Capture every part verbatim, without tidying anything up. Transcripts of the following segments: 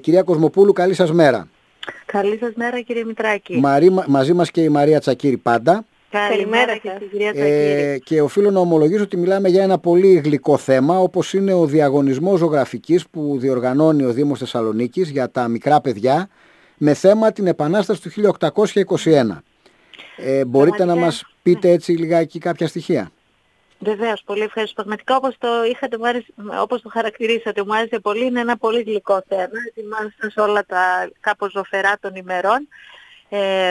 κυρία Κοσμοπούλου, καλή σας μέρα. Καλή σας μέρα, κύριε Μητράκη. Μαρή, μαζί μας και η Μαρία Τσακύρη πάντα. Καλημέρα και στην κυρία Τσακύρη. Ε, και οφείλω να ομολογήσω ότι μιλάμε για ένα πολύ γλυκό θέμα, όπως είναι ο διαγωνισμός ζωγραφικής που διοργανώνει ο Δήμος Θεσσαλονίκης για τα μικρά παιδιά, με θέμα την Επανάσταση του χίλια οκτακόσια είκοσι ένα. Ε, μπορείτε να μας πείτε έτσι λιγάκι κάποια στοιχεία? Βεβαίως, πολύ ευχαριστώ. Πραγματικά όπως το, είχατε, όπως το χαρακτηρίσατε, μου άρεσε πολύ. Είναι ένα πολύ γλυκό θέμα. Μάλιστα σε όλα τα κάπως ζωφερά των ημερών. Ε,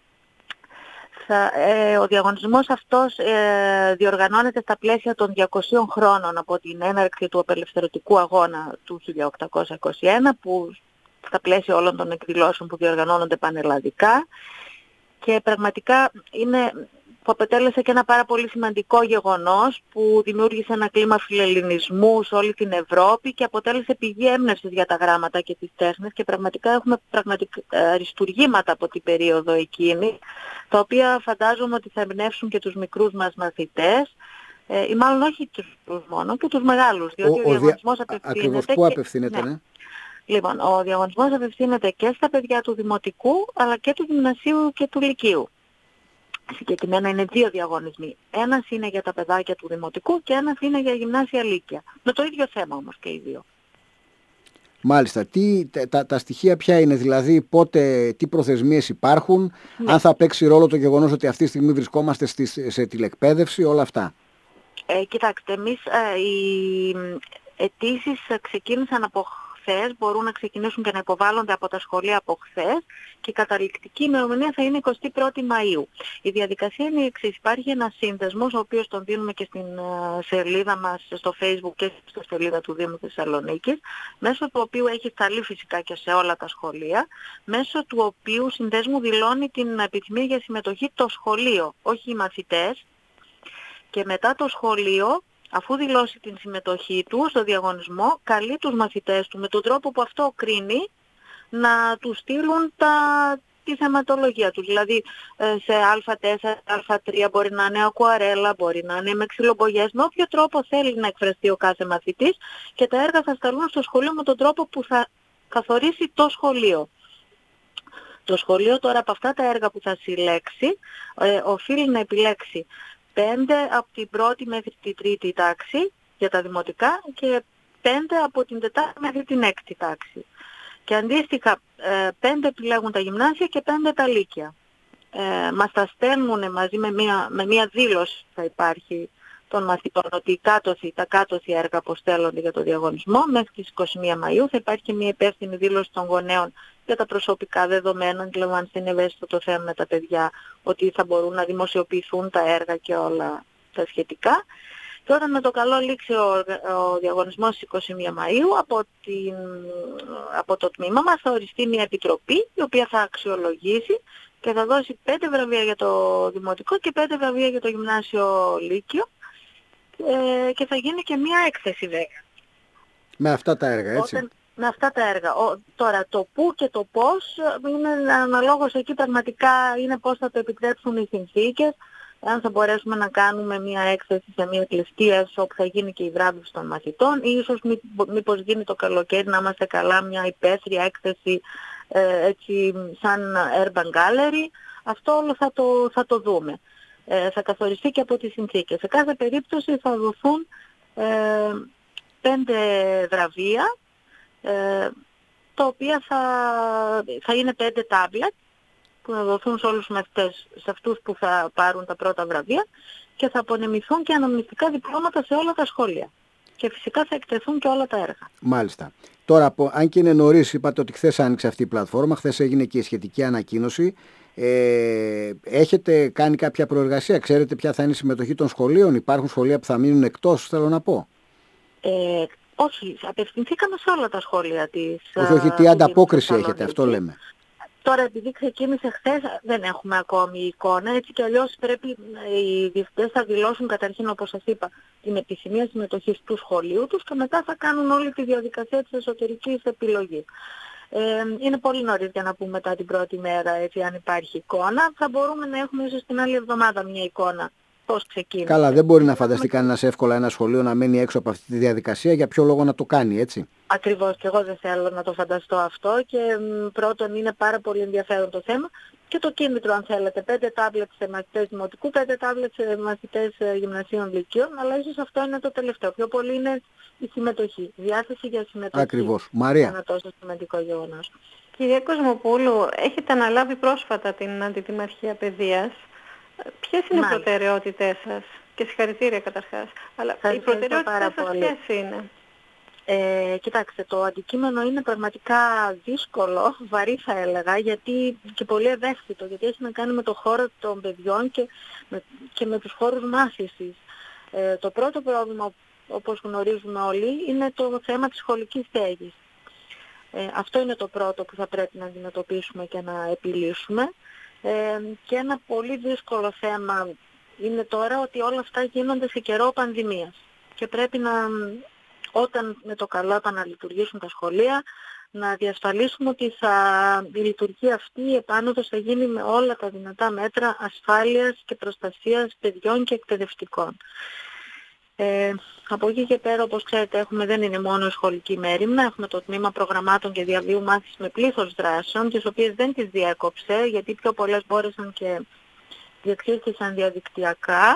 θα, ε, ο διαγωνισμός αυτός ε, διοργανώνεται στα πλαίσια των διακοσίων χρόνων από την έναρξη του απελευθερωτικού αγώνα του χίλια οκτακόσια είκοσι ένα, που στα πλαίσια όλων των εκδηλώσεων που διοργανώνονται πανελλαδικά, και πραγματικά είναι, που αποτέλεσε και ένα πάρα πολύ σημαντικό γεγονός που δημιούργησε ένα κλίμα φιλελληνισμού σε όλη την Ευρώπη και αποτέλεσε πηγή έμπνευσης για τα γράμματα και τις τέχνες, και πραγματικά έχουμε πραγματικά αριστουργήματα από την περίοδο εκείνη, τα οποία φαντάζομαι ότι θα εμπνεύσουν και τους μικρούς μας μαθητές, ε, ή μάλλον όχι τους μικρούς μόνο, και τους μεγάλους, διότι ο, ο, ο διαγωνισμός δια... απευθύνεται... Ακριβώς, πού απευθύνεται, και... ναι. Λοιπόν, ο διαγωνισμός απευθύνεται και στα παιδιά του Δημοτικού, αλλά και του Γυμνασίου και του Λυκείου. Συγκεκριμένα είναι δύο διαγωνισμοί. Ένας είναι για τα παιδάκια του Δημοτικού και ένας είναι για γυμνάσια λύκεια. Με το ίδιο θέμα όμως και οι δύο. Μάλιστα. Τι, τα, τα στοιχεία ποια είναι, δηλαδή πότε, τι προθεσμίες υπάρχουν, ναι. Αν θα παίξει ρόλο το γεγονός ότι αυτή τη στιγμή βρισκόμαστε στη, σε τηλεκπαίδευση, όλα αυτά. Ε, κοιτάξτε, εμείς ε, οι αιτήσεις ξεκίνησαν από χθες, μπορούν να ξεκινήσουν και να υποβάλλονται από τα σχολεία από χθες, και η καταληκτική ημερομηνία θα είναι εικοστή πρώτη Μαΐου. Η διαδικασία είναι η εξής. Υπάρχει ένας σύνδεσμος, ο οποίος τον δίνουμε και στην σελίδα μας στο Facebook και στη σελίδα του Δήμου Θεσσαλονίκης, μέσω του οποίου έχει σταλεί φυσικά και σε όλα τα σχολεία, μέσω του οποίου συνδέσμου δηλώνει την επιθυμία για συμμετοχή το σχολείο, όχι οι μαθητές, και μετά το σχολείο, αφού δηλώσει την συμμετοχή του στο διαγωνισμό, καλεί τους μαθητές του με τον τρόπο που αυτό κρίνει να του στείλουν τα, τη θεματολογία τους. Δηλαδή σε Α τέσσερα, Α τρία μπορεί να είναι ακουαρέλα, μπορεί να είναι με ξυλομπογιές, με όποιο τρόπο θέλει να εκφραστεί ο κάθε μαθητής, και τα έργα θα σταλούν στο σχολείο με τον τρόπο που θα καθορίσει το σχολείο. Το σχολείο τώρα από αυτά τα έργα που θα συλλέξει ε, οφείλει να επιλέξει πέντε από την πρώτη μέχρι την τρίτη τάξη για τα δημοτικά και πέντε από την τετάρτη μέχρι την έκτη τάξη. Και αντίστοιχα πέντε επιλέγουν τα γυμνάσια και πέντε τα λύκεια. Ε, μας τα στέλνουν μαζί με μια, με μια δήλωση θα υπάρχει των μαθητών ότι κάτωθι, τα κάτωθι έργα αποστέλλονται για το διαγωνισμό. Μέχρι τις εικοστή πρώτη Μαΐου θα υπάρχει και μια υπεύθυνη δήλωση των γονέων για τα προσωπικά δεδομένα, αντιλαμβάνεστε είναι ευαίσθητο το θέμα με τα παιδιά, ότι θα μπορούν να δημοσιοποιηθούν τα έργα και όλα τα σχετικά. Και όταν με το καλό λήξει ο, ο διαγωνισμός στις εικοστή πρώτη Μαΐου, από, την, από το τμήμα μας θα οριστεί μια επιτροπή η οποία θα αξιολογήσει και θα δώσει πέντε βραβεία για το δημοτικό και πέντε βραβεία για το γυμνάσιο λύκειο, ε, και θα γίνει και μια έκθεση βέβαια. Με αυτά τα έργα, έτσι. Όταν, με αυτά τα έργα. Ο, τώρα το πού και το πώς είναι αναλόγως, εκεί πραγματικά είναι πώς θα το επιτρέψουν οι συνθήκες, αν θα μπορέσουμε να κάνουμε μια έκθεση σε μια κλειστή αίθουσα όπου θα γίνει και η βράβευση των μαθητών, ή ίσως μή, μήπως γίνει το καλοκαίρι να είμαστε καλά μια υπαίθρια έκθεση ε, έτσι σαν urban gallery. Αυτό όλο θα το, θα το δούμε. Ε, θα καθοριστεί και από τις συνθήκες. Σε κάθε περίπτωση θα δοθούν ε, πέντε βραβεία, ε, τα οποία θα, θα είναι πέντε τάμπλετ που θα δοθούν σε όλους τους μαθητές, σε αυτούς που θα πάρουν τα πρώτα βραβεία, και θα απονεμηθούν και αναμνηστικά διπλώματα σε όλα τα σχόλια. Και φυσικά θα εκτεθούν και όλα τα έργα. Μάλιστα. Τώρα, αν και είναι νωρίς, είπατε ότι χθες άνοιξε αυτή η πλατφόρμα, χθες έγινε και η σχετική ανακοίνωση. Ε, έχετε κάνει κάποια προεργασία, ξέρετε ποια θα είναι η συμμετοχή των σχολείων, υπάρχουν σχολεία που θα μείνουν εκτός, θέλω να πω. Ε, όχι, απευθυνθήκαμε σε όλα τα σχόλια της. Όχι, όχι, τι ανταπόκριση έχετε, αυτό λέμε. Τώρα επειδή ξεκίνησε χθες δεν έχουμε ακόμη εικόνα, έτσι κι αλλιώς πρέπει οι διευθυντές θα δηλώσουν καταρχήν, όπως σας είπα, την επιθυμία συμμετοχής του σχολείου τους και μετά θα κάνουν όλη τη διαδικασία της εσωτερικής επιλογής. Ε, είναι πολύ νωρίς για να πούμε μετά την πρώτη μέρα, έτσι, αν υπάρχει εικόνα. Θα μπορούμε να έχουμε ίσως την άλλη εβδομάδα μια εικόνα πώς ξεκίνησε. Καλά, δεν μπορεί να φανταστεί κανένας εύκολα ένα σχολείο να μένει έξω από αυτή τη διαδικασία. Για ποιο λόγο να το κάνει, έτσι? Ακριβώς, και εγώ δεν θέλω να το φανταστώ αυτό και μ, πρώτον είναι πάρα πολύ ενδιαφέρον το θέμα και το κίνητρο, αν θέλετε, πέντε τάμπλετ σε μαθητές δημοτικού, πέντε τάμπλετ σε μαθητές ε, γυμνασίων λυκείων, αλλά ίσως αυτό είναι το τελευταίο. Πιο πολύ είναι η συμμετοχή, η διάθεση για συμμετοχή. Ακριβώς. Μαρία. Ένα τόσο σημαντικό γεγονός. Κυρία Κοσμοπούλου, έχετε αναλάβει πρόσφατα την Αντιτιμαρχία Παιδείας. Ποιες είναι Μάλιστα. οι προτεραιότητές σας? Και συγχαρητήρια καταρχάς. Αλλά Σας οι προτεραιότητές πάρα σας πολύ. ποιες είναι? Ε, κοιτάξτε, το αντικείμενο είναι πραγματικά δύσκολο, βαρύ θα έλεγα, γιατί και πολύ ευαίσθητο, γιατί έχει να κάνει με το χώρο των παιδιών και με, και με τους χώρους μάθησης. Ε, το πρώτο πρόβλημα, όπως γνωρίζουμε όλοι, είναι το θέμα της σχολικής στέγης. Ε, αυτό είναι το πρώτο που θα πρέπει να αντιμετωπίσουμε και να επιλύσουμε. Ε, και ένα πολύ δύσκολο θέμα είναι τώρα ότι όλα αυτά γίνονται σε καιρό πανδημίας και πρέπει να, όταν με το καλό επαναλειτουργήσουν τα σχολεία, να διασφαλίσουμε ότι θα, η λειτουργία αυτή, η επάνωδος θα γίνει με όλα τα δυνατά μέτρα ασφάλειας και προστασίας παιδιών και εκπαιδευτικών. Ε, από εκεί και πέρα, όπως ξέρετε, έχουμε, δεν είναι μόνο η σχολική μέριμνα, έχουμε το τμήμα προγραμμάτων και διαβίου μάθησης με πλήθος δράσεων, τις οποίες δεν τις διέκοψε, γιατί πιο πολλές μπόρεσαν και διεξήχθησαν διαδικτυακά,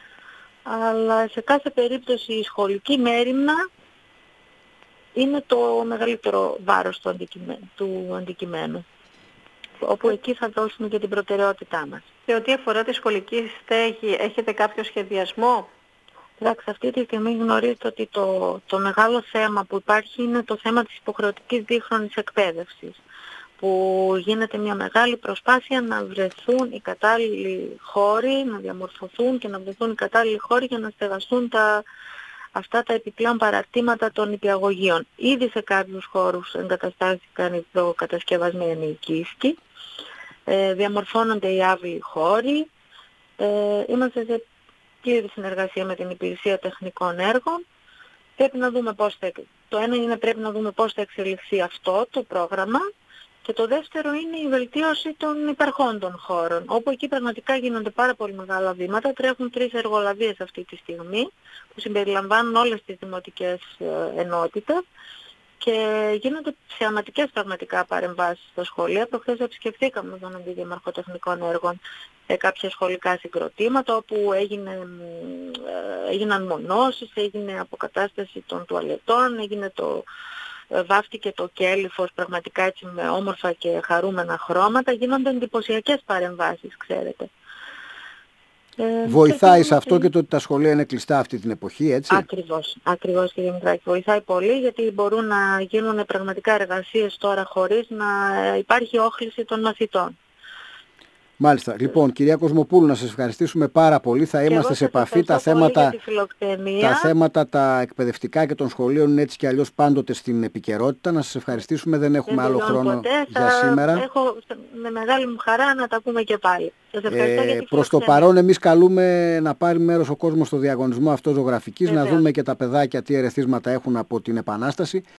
αλλά σε κάθε περίπτωση η σχολική μέριμνα είναι το μεγαλύτερο βάρος του, αντικειμέ... του αντικειμένου, όπου εκεί θα δώσουμε και την προτεραιότητά μας. Σε ό,τι αφορά τη σχολική στέγη, έχετε κάποιο σχεδιασμό? Εντάξει, αυτή τη στιγμή γνωρίζετε ότι το, το μεγάλο θέμα που υπάρχει είναι το θέμα της υποχρεωτικής δίχρονης εκπαίδευσης, που γίνεται μια μεγάλη προσπάθεια να βρεθούν οι κατάλληλοι χώροι, να διαμορφωθούν και να βρεθούν οι κατάλληλοι χώροι για να στεγαστούν τα, αυτά τα επιπλέον παραρτήματα των νηπιαγωγείων. Ήδη σε κάποιους χώρους εγκαταστάθηκαν οι προκατασκευασμένοι ενοικίσκοι, ε, διαμορφώνονται οι άβοι χώροι, ε, είμαστε σε πλήρη συνεργασία με την Υπηρεσία Τεχνικών Έργων. Πρέπει να δούμε πώς θα, το ένα είναι πρέπει να δούμε πώς θα εξελιχθεί αυτό το πρόγραμμα και το δεύτερο είναι η βελτίωση των υπαρχόντων χώρων, όπου εκεί πραγματικά γίνονται πάρα πολύ μεγάλα βήματα. Τρέχουν τρεις εργολαβίες αυτή τη στιγμή που συμπεριλαμβάνουν όλες τις δημοτικές ενότητες και γίνονται θεαματικές πραγματικά παρεμβάσεις στα σχολεία. Προχθές επισκεφθήκαμε με τον Αντιδήμαρχο Τεχνικών Έργων ε, κάποια σχολικά συγκροτήματα όπου έγινε, ε, έγιναν μονώσεις, έγινε αποκατάσταση των τουαλετών, έγινε το, ε, βάφτηκε το κέλυφος πραγματικά έτσι με όμορφα και χαρούμενα χρώματα. Γίνονται εντυπωσιακές παρεμβάσεις, ξέρετε. Ε, Βοηθάει σε αυτό και το ότι τα σχολεία είναι κλειστά αυτή την εποχή, έτσι? Ακριβώς, ακριβώς κύριε Μητράκη. Βοηθάει πολύ γιατί μπορούν να γίνουν πραγματικά εργασίες τώρα χωρίς να υπάρχει όχληση των μαθητών. Μάλιστα. Λοιπόν, κυρία Κοσμοπούλου, να σας ευχαριστήσουμε πάρα πολύ. Θα είμαστε σε επαφή. Τα θέματα, τα θέματα τα εκπαιδευτικά και των σχολείων είναι έτσι και αλλιώς πάντοτε στην επικαιρότητα. Να σας ευχαριστήσουμε. Δεν έχουμε Δεν άλλο χρόνο ποτέ. για σήμερα. Έχω με μεγάλη μου χαρά να τα πούμε και πάλι. Σας ευχαριστώ ε, για τη προς το παρόν εμείς καλούμε να πάρει μέρος ο κόσμος στο διαγωνισμό αυτό ζωγραφικής, να δούμε και τα παιδάκια τι ερεθίσματα έχουν από την Επανάσταση